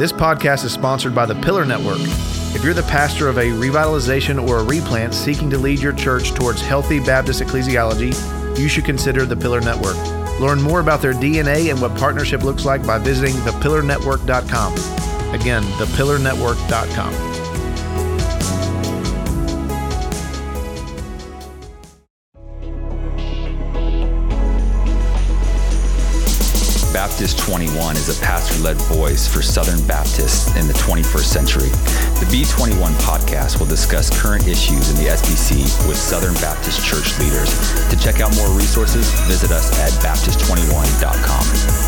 This podcast is sponsored by the Pillar Network. If you're the pastor of a revitalization or a replant seeking to lead your church towards healthy Baptist ecclesiology, you should consider the Pillar Network. Learn more about their DNA and what partnership looks like by visiting thepillarnetwork.com. Again, thepillarnetwork.com. Baptist 21 is a pastor-led voice for Southern Baptists in the 21st century. The B21 podcast will discuss current issues in the SBC with Southern Baptist church leaders. To check out more resources, visit us at baptist21.com.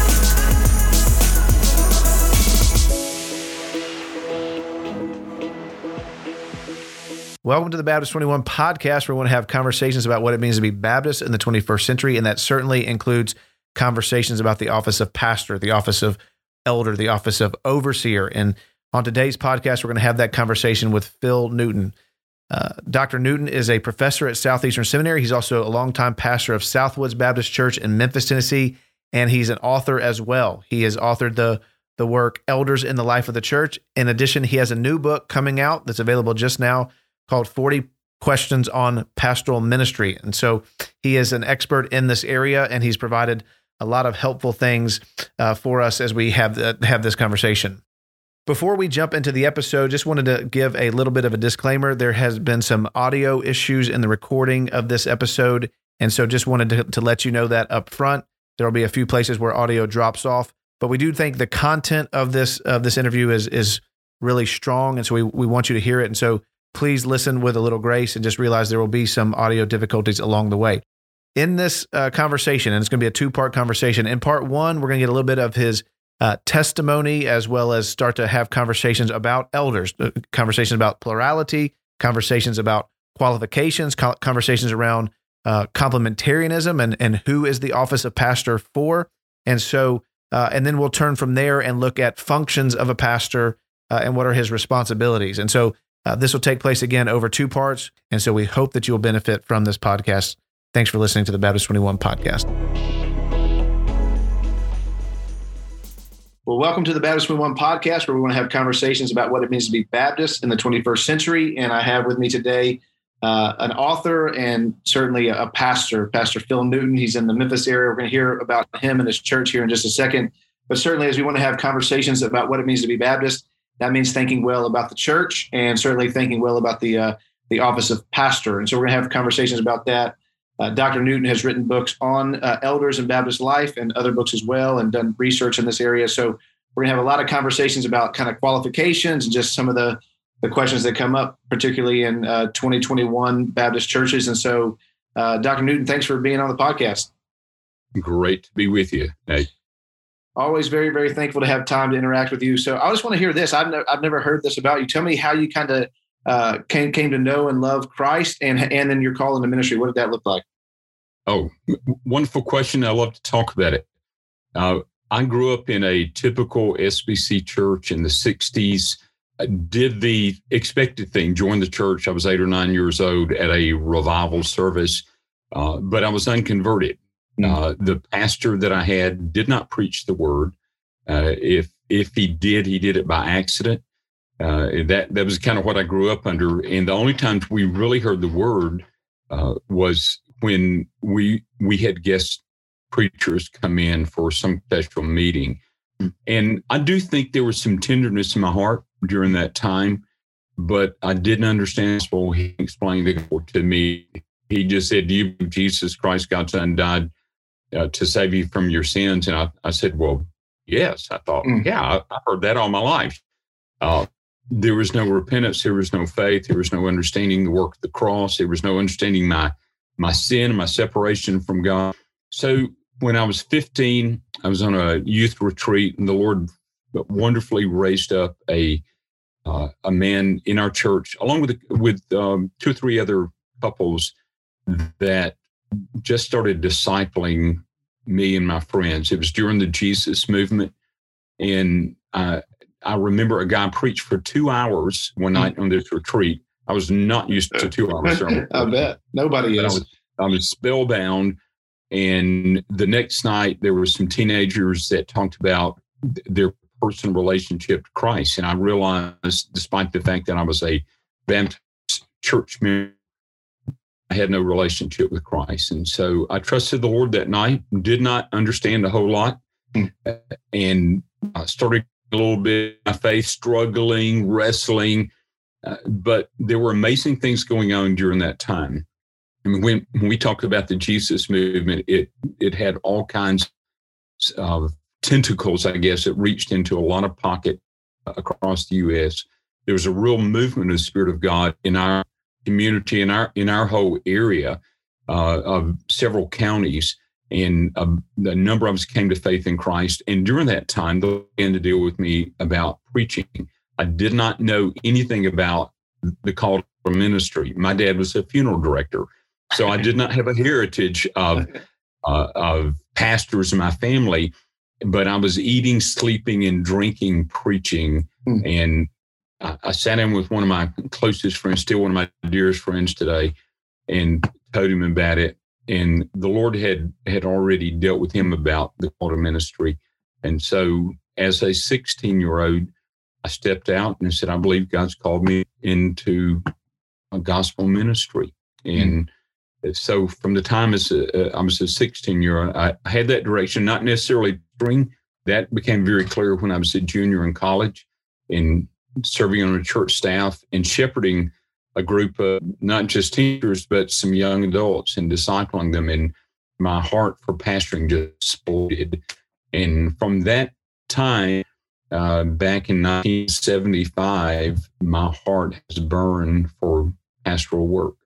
Welcome to the Baptist 21 podcast, where we want to have conversations about what it means to be Baptist in the 21st century, and that certainly includes conversations about the office of pastor, the office of elder, the office of overseer. And on today's podcast, we're going to have that conversation with Phil Newton. Dr. Newton is a professor at Southeastern Seminary. He's also a longtime pastor of Southwoods Baptist Church in Memphis, Tennessee, and he's an author as well. He has authored the work Elders in the Life of the Church. In addition, he has a new book coming out that's available just now called 40 Questions on Pastoral Ministry. And so he is an expert in this area, and he's provided a lot of helpful things for us as we have this conversation. Before we jump into the episode, just wanted to give a little bit of a disclaimer. There has been some audio issues in the recording of this episode, and so just wanted to let you know that up front. There will be a few places where audio drops off, but we do think the content of this interview is really strong, and so we want you to hear it. And so please listen with a little grace and just realize there will be some audio difficulties along the way. In this conversation, and it's going to be a two-part conversation. In part one, we're going to get a little bit of his testimony, as well as start to have conversations about elders, conversations about plurality, conversations about qualifications, conversations around complementarianism and who is the office of pastor for. And so, and then we'll turn from there and look at functions of a pastor and what are his responsibilities. And so this will take place again over two parts. And so we hope that you'll benefit from this podcast. Thanks for listening to the Baptist 21 podcast. Well, welcome to the Baptist 21 podcast, where we want to have conversations about what it means to be Baptist in the 21st century. And I have with me today an author and certainly a pastor, Pastor Phil Newton. He's in the Memphis area. We're going to hear about him and his church here in just a second. But certainly, as we want to have conversations about what it means to be Baptist, that means thinking well about the church and certainly thinking well about the office of pastor. And so we're going to have conversations about that. Dr. Newton has written books on elders and Baptist life and other books as well, and done research in this area. So we're going to have a lot of conversations about kind of qualifications and just some of the questions that come up, particularly in 2021 Baptist churches. And so, Dr. Newton, thanks for being on the podcast. Great to be with you. Hey. Always very, very thankful to have time to interact with you. So I just want to hear this. I've never heard this about you. Tell me how you kind of came to know and love Christ, and then your call into ministry. What did that look like? Oh, wonderful question. I love to talk about it. I grew up in a typical SBC church in the 60s. I did the expected thing, joined the church. I was 8 or 9 years old at a revival service, but I was unconverted. The pastor that I had did not preach the word. If he did it by accident. That was kind of what I grew up under. And the only times we really heard the word was when we had guest preachers come in for some special meeting. And I do think there was some tenderness in my heart during that time, but I didn't understand. So he explained it to me. He just said, "Do you believe Jesus Christ, God's Son, died to save you from your sins?" And I said, "Well, yes." I thought, yeah, I've heard that all my life. There was no repentance. There was no faith. There was no understanding the work of the cross. There was no understanding my sin and my separation from God. So when I was 15, I was on a youth retreat, and the Lord wonderfully raised up a man in our church, along with 2 or 3 other couples that just started discipling me and my friends. It was during the Jesus movement, and I remember a guy preached for 2 hours one night on this retreat. I was not used to 2 hours. I bet. Nobody is. I was spellbound. And the next night, there were some teenagers that talked about their personal relationship to Christ. And I realized, despite the fact that I was a Baptist church member, I had no relationship with Christ. And so I trusted the Lord that night, did not understand a whole lot, and I started a little bit my faith, struggling, wrestling, but there were amazing things going on during that time. I mean, when we talked about the Jesus movement, it had all kinds of tentacles, I guess. It reached into a lot of pockets across the U.S. There was a real movement of the Spirit of God in our community, in our whole area of several counties, and a number of us came to faith in Christ. And during that time, they began to deal with me about preaching. I did not know anything about the call to ministry. My dad was a funeral director, so I did not have a heritage of pastors in my family. But I was eating, sleeping, and drinking, preaching, and I sat in with one of my closest friends, still one of my dearest friends today, and told him about it. And the Lord had already dealt with him about the call to ministry. And so as a 16-year-old, I stepped out and said, I believe God's called me into a gospel ministry. And so from the time I was a 16-year-old, I had that direction, not necessarily spring. That became very clear when I was a junior in college, and serving on a church staff and shepherding a group of not just teenagers, but some young adults and discipling them. And my heart for pastoring just exploded. And from that time, back in 1975, my heart has burned for pastoral work.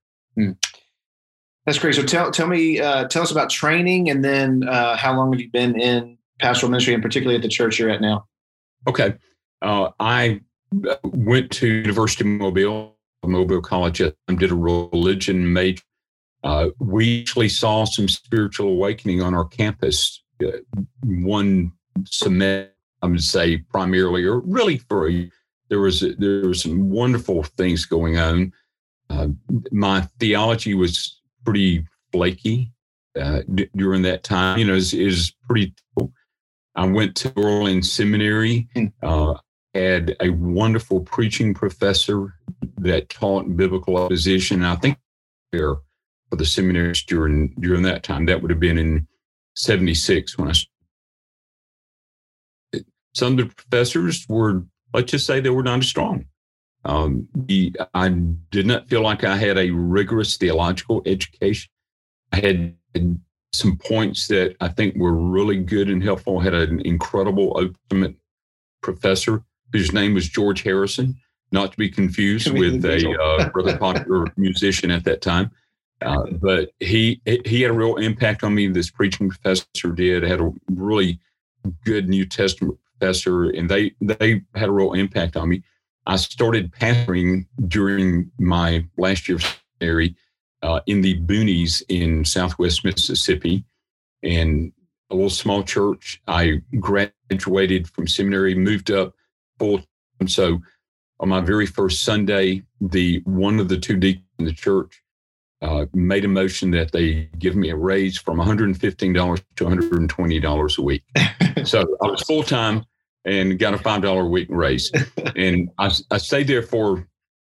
That's great. So tell us about training, and then how long have you been in pastoral ministry, and particularly at the church you're at now? Okay. I went to University of Mobile College, and did a religion major. We actually saw some spiritual awakening on our campus one semester, I would say primarily, or really for there was some wonderful things going on. My theology was pretty flaky during that time. Is pretty. I went to Orleans Seminary. Had a wonderful preaching professor that taught biblical opposition. And I think there for the seminaries during that time, that would have been in 76 when some of the professors were, let's just say, they were not as strong. I did not feel like I had a rigorous theological education. I had some points that I think were really good and helpful. I had an incredible ultimate professor whose name was George Harrison, not to be confused with a rather popular musician at that time. But he had a real impact on me. This preaching professor did. I had a really good New Testament professor, and they had a real impact on me. I started pastoring during my last year of seminary in the boonies in Southwest Mississippi, and a little small church. I graduated from seminary, moved up full time. So on my very first Sunday, one of the two deacons in the church made a motion that they give me a raise from $115 to $120 a week. So I was full time and got a $5 a week raise. And I stayed there for,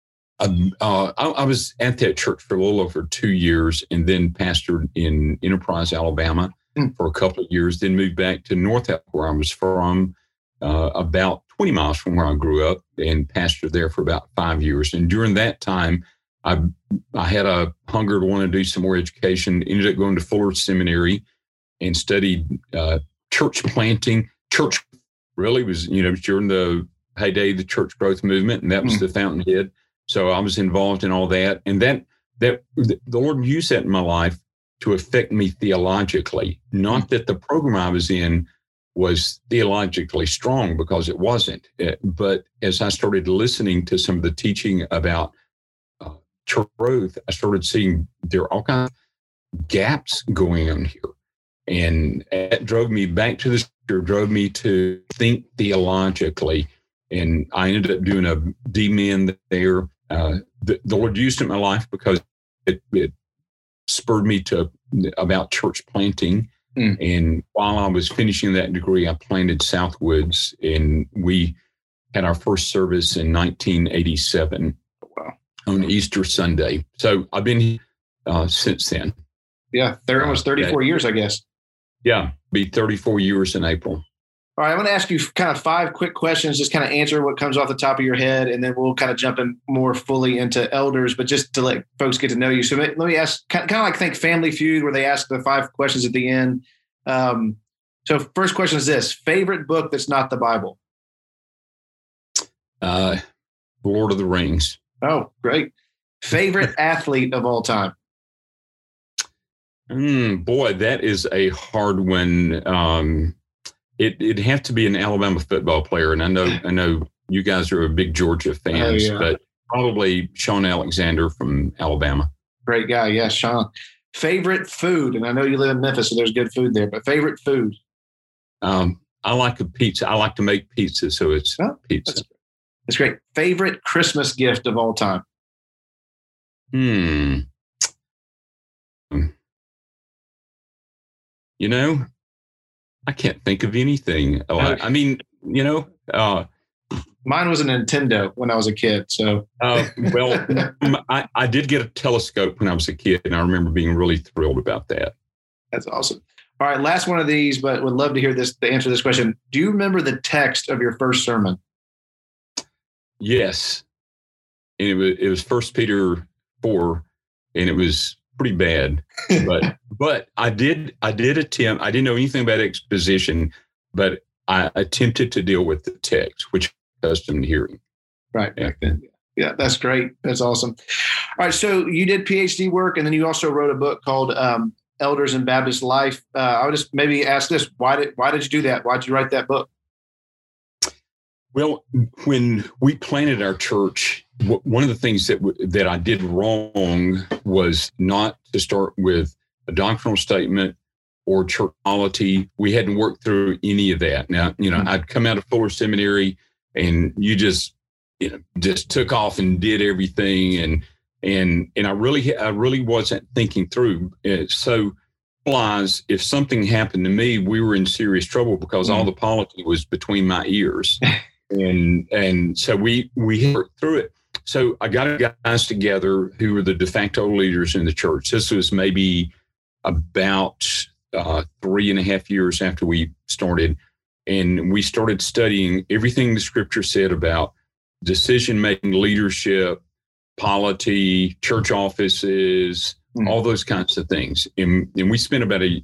I was at that church for a little over 2 years, and then pastored in Enterprise, Alabama for a couple of years, then moved back to North Alabama, where I was from, about 20 miles from where I grew up, and pastored there for about 5 years. And during that time, I had a hunger to want to do some more education, ended up going to Fuller Seminary and studied church planting. Church really was, during the heyday of the church growth movement, and that was the fountainhead. So I was involved in all that. And that the Lord used that in my life to affect me theologically. Not that the program I was in was theologically strong, because it wasn't. But as I started listening to some of the teaching about church growth, I started seeing there are all kinds of gaps going on here. And that drove me back to the scripture, drove me to think theologically. And I ended up doing a D-Min there. The Lord used it in my life because it spurred me to about church planting. And while I was finishing that degree, I planted Southwoods, and we had our first service in 1987 on Easter Sunday. So I've been here since then. Yeah, almost 34 years, I guess. Yeah, be 34 years in April. All right, I'm going to ask you kind of 5 quick questions, just kind of answer what comes off the top of your head, and then we'll kind of jump in more fully into elders, but just to let folks get to know you. So let me ask, kind of like think Family Feud, where they ask the 5 questions at the end. So first question is this: favorite book that's not the Bible? Lord of the Rings. Oh, great. Favorite athlete of all time? Boy, that is a hard one. It'd have to be an Alabama football player, and I know you guys are a big Georgia fans, but probably Sean Alexander from Alabama. Great guy, yes, Sean. Favorite food, and I know you live in Memphis, so there's good food there. But favorite food? I like a pizza. I like to make pizza, so it's pizza. That's great. Favorite Christmas gift of all time? I can't think of anything. I mean, mine was a Nintendo when I was a kid. So, I did get a telescope when I was a kid, and I remember being really thrilled about that. That's awesome. All right, last one of these, but would love to hear the answer to this question. Do you remember the text of your first sermon? Yes, and it was 1 Peter 4, and it was pretty bad, but I did attempt. I didn't know anything about exposition, but I attempted to deal with the text, which accustomed to hearing. Right back then. Yeah, that's great. That's awesome. All right, so you did PhD work, and then you also wrote a book called Elders in Baptist Life. I would just maybe ask this: why did you do that? Why did you write that book? Well, when we planted our church, one of the things that I did wrong was not to start with a doctrinal statement or church polity. We hadn't worked through any of that. Now, I'd come out of Fuller Seminary, and you just took off and did everything, and I really wasn't thinking through. So, if something happened to me, we were in serious trouble because all the polity was between my ears. And so we worked through it. So I got guys together who were the de facto leaders in the church. This was maybe about 3.5 years after we started. And we started studying everything the scripture said about decision-making, leadership, polity, church offices, all those kinds of things. And we spent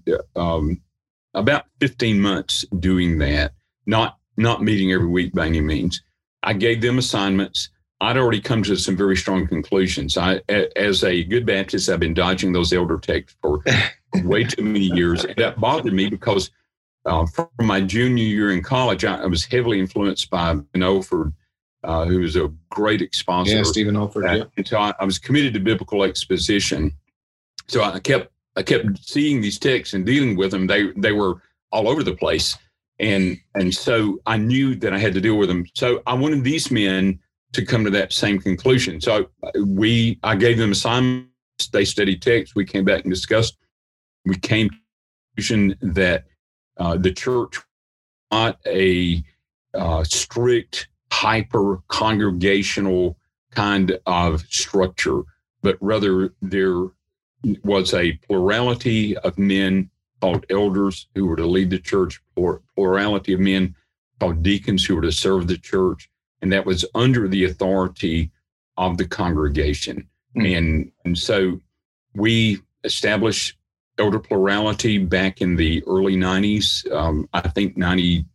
about 15 months doing that, not meeting every week by any means. I gave them assignments. I'd already come to some very strong conclusions. As a good Baptist, I've been dodging those elder texts for way too many years. And that bothered me because from my junior year in college, I was heavily influenced by Ben Olford, who was a great expositor. Yeah, Stephen Olford. Yeah. And so I was committed to biblical exposition. So I kept seeing these texts and dealing with them. They were all over the place. And so I knew that I had to deal with them. So I wanted these men to come to that same conclusion. So I gave them assignments. They studied text. We came back and discussed. We came to the conclusion that the church was not a strict, hyper-congregational kind of structure, but rather there was a plurality of men called elders who were to lead the church, plurality of men called deacons who were to serve the church, and that was under the authority of the congregation. And so we established elder plurality back in the early 90s, I think 92,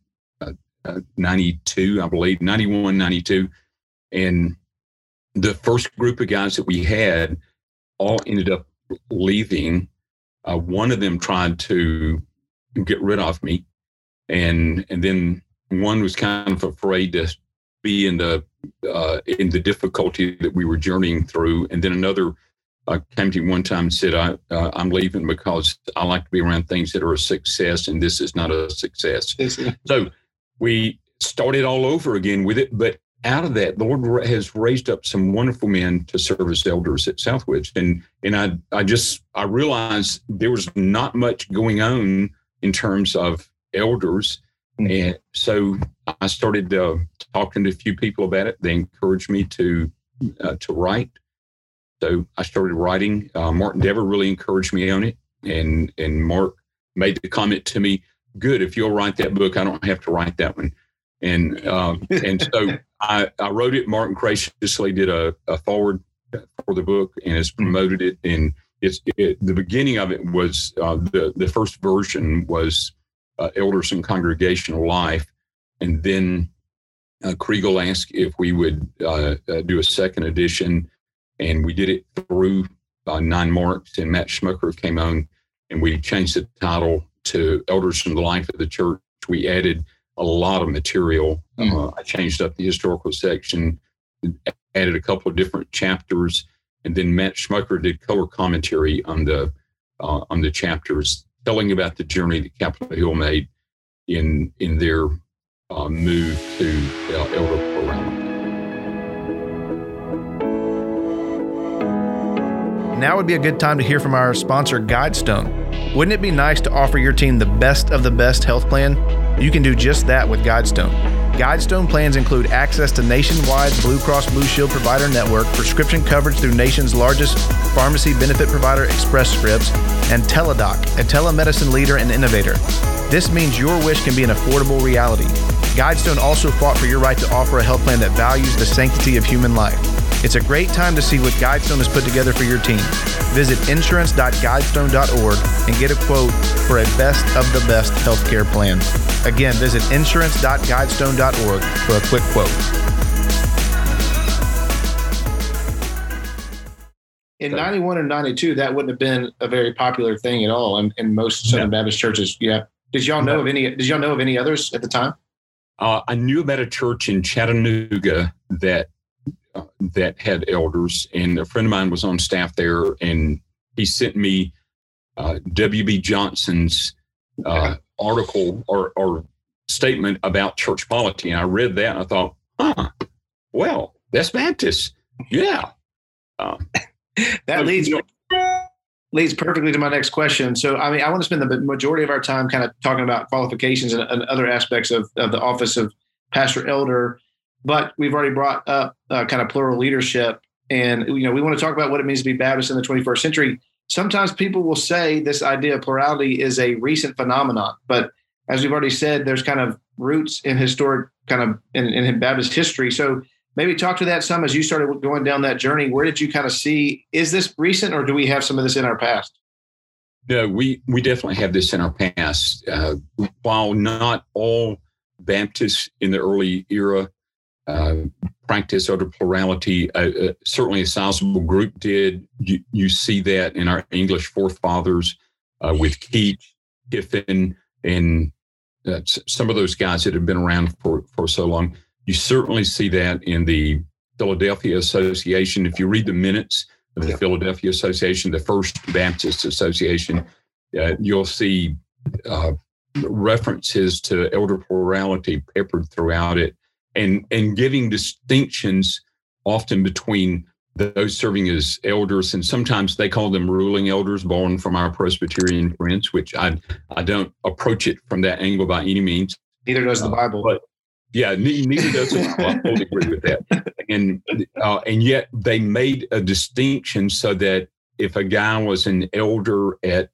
I believe, 91, 92. And the first group of guys that we had all ended up leaving. One of them tried to get rid of me, and then one was kind of afraid to be in the difficulty that we were journeying through. And then another came to me one time and said, I'm leaving because I like to be around things that are a success, and this is not a success. So we started all over again with it. But out of that, the Lord has raised up some wonderful men to serve as elders at Southwoods. And I realized there was not much going on in terms of elders. And so I started talking to a few people about it. They encouraged me to write. So I started writing. Martin Dever really encouraged me on it. And Mark made the comment to me, good, if you'll write that book, I don't have to write that one. And so I wrote it. Martin graciously did a forward for the book and has promoted it. And the beginning of it was the first version was Elders and Congregational Life. And then Kriegel asked if we would do a second edition. And we did it through 9 Marks, and Matt Schmucker came on, and we changed the title to Elders from the Life of the Church. We added a lot of material. I changed up the historical section, added a couple of different chapters, and then Matt Schmucker did color commentary on the chapters, telling about the journey that Capitol Hill made in their move to elder plurality. Now would be a good time to hear from our sponsor, GuideStone. Wouldn't it be nice to offer your team the best of the best health plan? You can do just that with GuideStone. GuideStone plans include access to nationwide Blue Cross Blue Shield provider network, prescription coverage through nation's largest pharmacy benefit provider, Express Scripts, and Teladoc, a telemedicine leader and innovator. This means your wish can be an affordable reality. GuideStone also fought for your right to offer a health plan that values the sanctity of human life. It's a great time to see what GuideStone has put together for your team. Visit insurance.guidestone.org and get a quote for a best of the best healthcare plan. Again, visit insurance.guidestone.org for a quick quote. In 91 and 92, that wouldn't have been a very popular thing at all in most Southern Baptist churches. Yeah. Did y'all know of any others at the time? I knew about a church in Chattanooga that had elders, and a friend of mine was on staff there, and he sent me W.B. Johnson's article or statement about church polity. And I read that and I thought, well, that's Baptist. Yeah. That leads perfectly to my next question. So, I mean, I want to spend the majority of our time kind of talking about qualifications and other aspects of the office of pastor elder, but we've already brought up kind of plural leadership. And, we want to talk about what it means to be Baptist in the 21st century. Sometimes people will say this idea of plurality is a recent phenomenon, but as we've already said, there's kind of roots in historic kind of in Baptist history. So maybe talk to that some as you started going down that journey. Where did you kind of see, is this recent or do we have some of this in our past? No, we definitely have this in our past. While not all Baptists in the early era practice elder plurality, certainly a sizable group did. You see that in our English forefathers with Keach, Kiffin, and some of those guys that have been around for so long. You certainly see that in the Philadelphia Association. If you read the minutes of the Philadelphia Association, the First Baptist Association, you'll see references to elder plurality peppered throughout it, and giving distinctions often between those serving as elders, and sometimes they call them ruling elders, born from our Presbyterian friends, which I don't approach it from that angle by any means. Neither does the Bible. But yeah, neither does the Bible. I totally agree with that. And yet they made a distinction so that if a guy was an elder at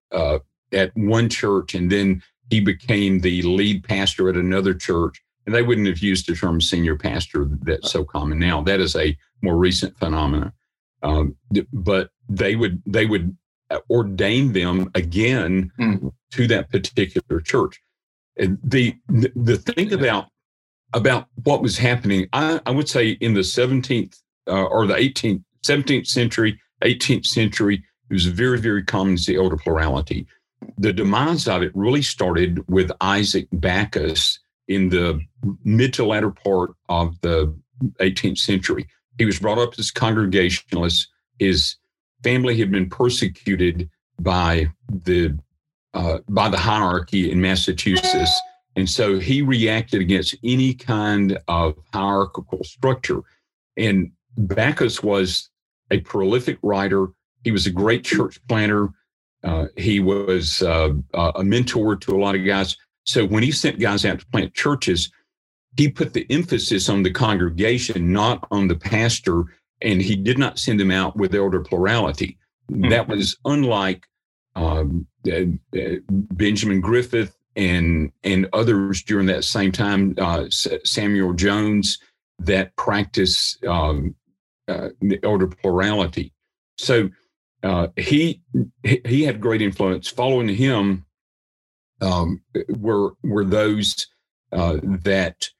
one church and then he became the lead pastor at another church, and they wouldn't have used the term senior pastor that's so common now. That is a more recent phenomenon. But they would ordain them again to that particular church. And the thing about what was happening, I would say in the 17th or the 17th century, 18th century, it was very, very common to see elder plurality. The demise of it really started with Isaac Backus in the mid to latter part of the 18th century. He was brought up as Congregationalist. His family had been persecuted by the hierarchy in Massachusetts. And so he reacted against any kind of hierarchical structure. And Backus was a prolific writer. He was a great church planter. He was a mentor to a lot of guys. So when he sent guys out to plant churches, he put the emphasis on the congregation, not on the pastor, and he did not send them out with elder plurality. Mm-hmm. That was unlike Benjamin Griffith and others during that same time, Samuel Jones, that practiced elder plurality. So he had great influence. Following him were those that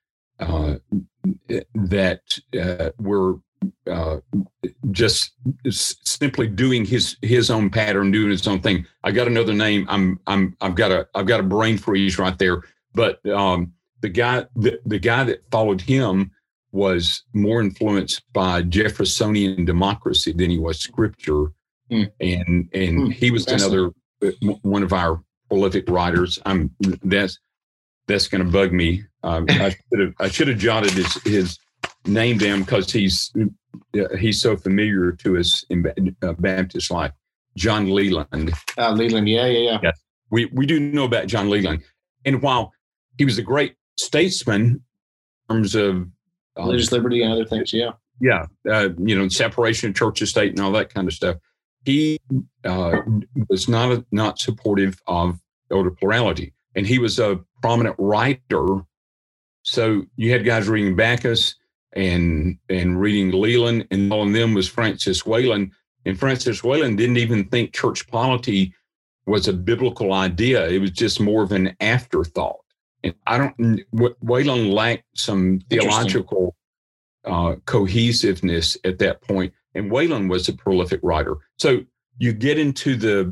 were just simply doing his own pattern, doing his own thing. I got another name. I've got a brain freeze right there. But the guy that followed him was more influenced by Jeffersonian democracy than he was Scripture, and he was another one of our prolific writers. That's going to bug me. I should have jotted his name down because he's so familiar to us in Baptist life. John Leland. Leland, yeah. Yes. We do know about John Leland, and while he was a great statesman in terms of religious liberty and other things, separation of church and state and all that kind of stuff, he was not supportive of elder plurality, and he was a prominent writer. So you had guys reading Backus and reading Leland, and all of them was Francis Wayland. And Francis Wayland didn't even think church polity was a biblical idea. It was just more of an afterthought. And Wayland lacked some theological cohesiveness at that point. And Wayland was a prolific writer. So you get into the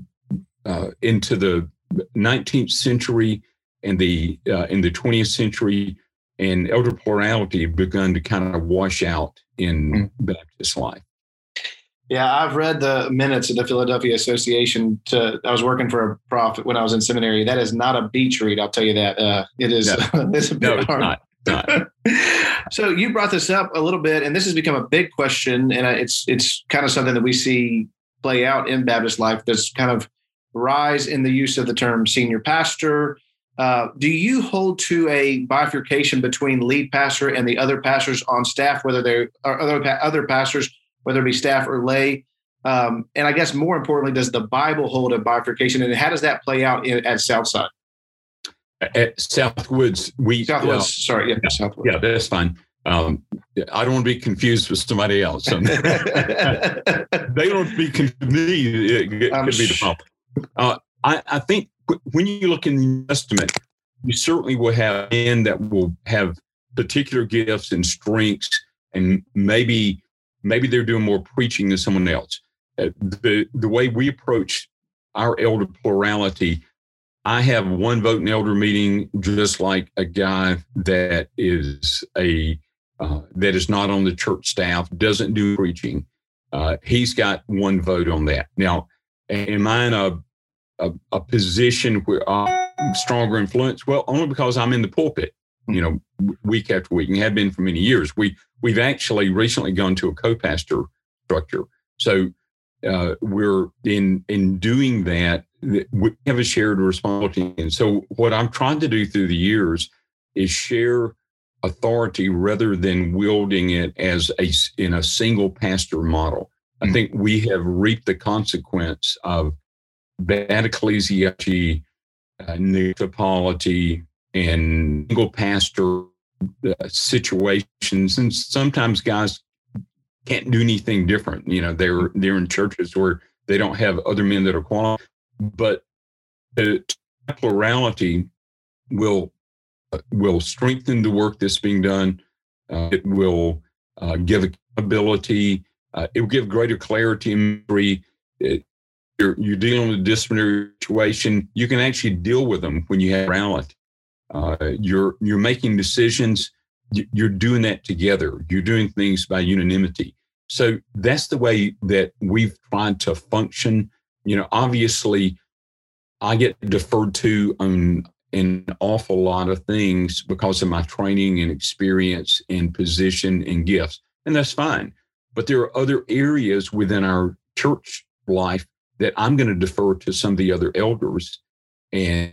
19th century and in the 20th century, and elder plurality begun to kind of wash out in Baptist life. Yeah, I've read the minutes of the Philadelphia Association. I was working for a prof when I was in seminary. That is not a beach read, I'll tell you that. It is. No. It's a bit hard. It's not. So you brought this up a little bit, and this has become a big question, and it's kind of something that we see play out in Baptist life. This kind of rise in the use of the term senior pastor. Do you hold to a bifurcation between lead pastor and the other pastors on staff, whether they are other pastors, whether it be staff or lay? And I guess more importantly, does the Bible hold a bifurcation, and how does that play out at Southside? At Southwoods, Southwoods. Yeah, that's fine. I don't want to be confused with somebody else. They don't be confused with me. It could be the problem. I think when you look in the New Testament, you certainly will have men that will have particular gifts and strengths, and maybe they're doing more preaching than someone else. The way we approach our elder plurality, I have one vote in elder meeting, just like a guy that is not on the church staff, doesn't do preaching. He's got one vote on that. Now, am I in a position where I'm stronger influence? Well, only because I'm in the pulpit, week after week, and have been for many years. We've actually recently gone to a co-pastor structure. So we're in doing that, we have a shared responsibility. And so what I'm trying to do through the years is share authority rather than wielding it in a single pastor model. I think we have reaped the consequence of bad ecclesiology, negative polity, and single pastor situations. And sometimes guys can't do anything different. They're in churches where they don't have other men that are qualified. But the plurality will strengthen the work that's being done. It will give accountability. It will give greater clarity and memory. You're dealing with a disciplinary situation. You can actually deal with them when you have plurality. You're making decisions. You're doing that together. You're doing things by unanimity. So that's the way that we've tried to function. Obviously, I get deferred to on an awful lot of things because of my training and experience and position and gifts, and that's fine. But there are other areas within our church life that I'm going to defer to some of the other elders. And,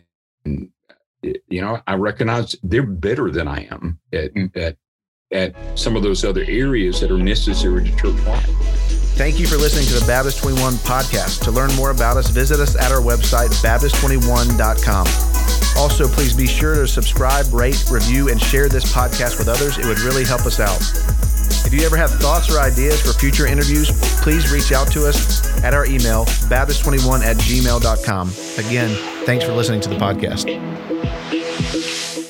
I recognize they're better than I am at some of those other areas that are necessary to church life. Thank you for listening to the Baptist 21 podcast. To learn more about us, visit us at our website, Baptist21.com. Also, please be sure to subscribe, rate, review, and share this podcast with others. It would really help us out. If you ever have thoughts or ideas for future interviews, please reach out to us at our email, Baptist21@gmail.com. Again, thanks for listening to the podcast.